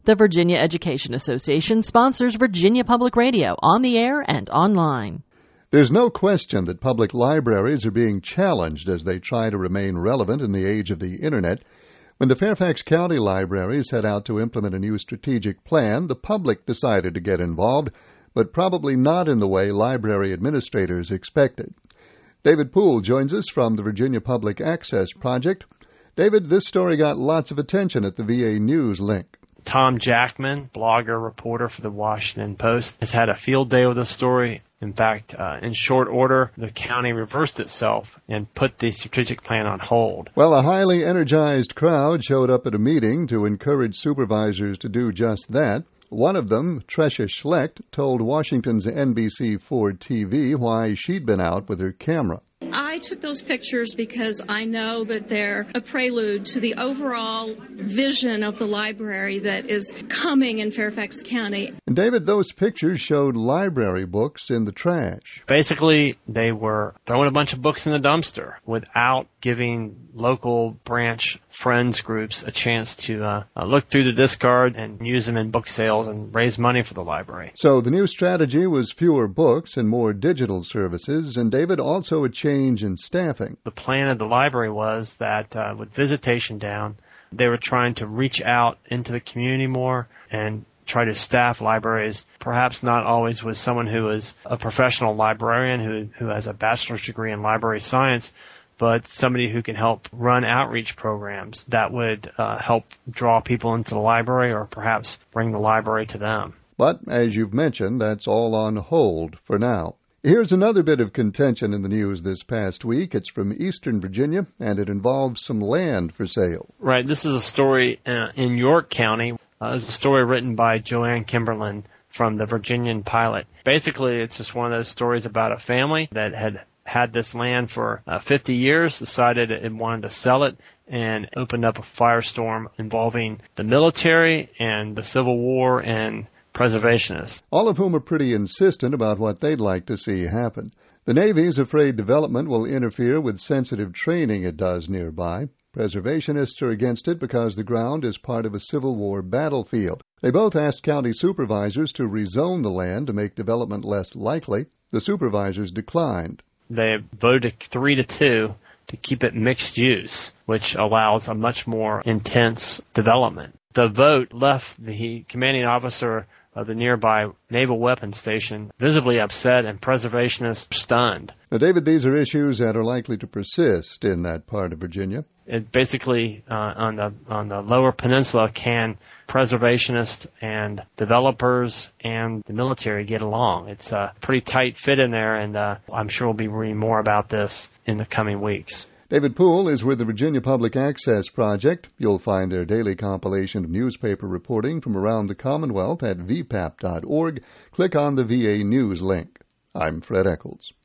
The Virginia Education Association sponsors Virginia Public Radio on the air and online. There's no question that public libraries are being challenged as they try to remain relevant in the age of the Internet. When the Fairfax County Library set out to implement a new strategic plan, the public decided to get involved, but probably not in the way library administrators expected. David Poole joins us from the Virginia Public Access Project. David, this story got lots of attention at the VA News link. Tom Jackman, blogger, reporter for the Washington Post, has had a field day with the story. In fact, in short order, the county reversed itself and put the strategic plan on hold. Well, a highly energized crowd showed up at a meeting to encourage supervisors to do just that. One of them, Tresha Schlecht, told Washington's NBC4 TV why she'd been out with her camera. I took those pictures because I know that they're a prelude to the overall vision of the library that is coming in Fairfax County. And David, those pictures showed library books in the trash. Basically, they were throwing a bunch of books in the dumpster without giving local branch friends groups a chance to look through the discard and use them in book sales and raise money for the library. So the new strategy was fewer books and more digital services, and David, also a change in staffing. The plan of the library was that with visitation down, they were trying to reach out into the community more and try to staff libraries, perhaps not always with someone who is a professional librarian who has a bachelor's degree in library science, but somebody who can help run outreach programs that would help draw people into the library or perhaps bring the library to them. But, as you've mentioned, that's all on hold for now. Here's another bit of contention in the news this past week. It's from Eastern Virginia, and it involves some land for sale. Right. This is a story in York County. It's a story written by Joanne Kimberlin from the Virginian Pilot. Basically, it's just one of those stories about a family that had this land for 50 years, decided it wanted to sell it, and opened up a firestorm involving the military and the Civil War and preservationists. All of whom are pretty insistent about what they'd like to see happen. The Navy's afraid development will interfere with sensitive training it does nearby. Preservationists are against it because the ground is part of a Civil War battlefield. They both asked county supervisors to rezone the land to make development less likely. The supervisors declined. They voted 3-2 to keep it mixed use, which allows a much more intense development. The vote left the commanding officer of the nearby Naval Weapons Station visibly upset and preservationists stunned. Now, David, these are issues that are likely to persist in that part of Virginia. It basically, on the lower peninsula, can preservationists and developers and the military get along? It's a pretty tight fit in there, and I'm sure we'll be reading more about this in the coming weeks. David Poole is with the Virginia Public Access Project. You'll find their daily compilation of newspaper reporting from around the Commonwealth at vpap.org. Click on the VA News link. I'm Fred Eccles.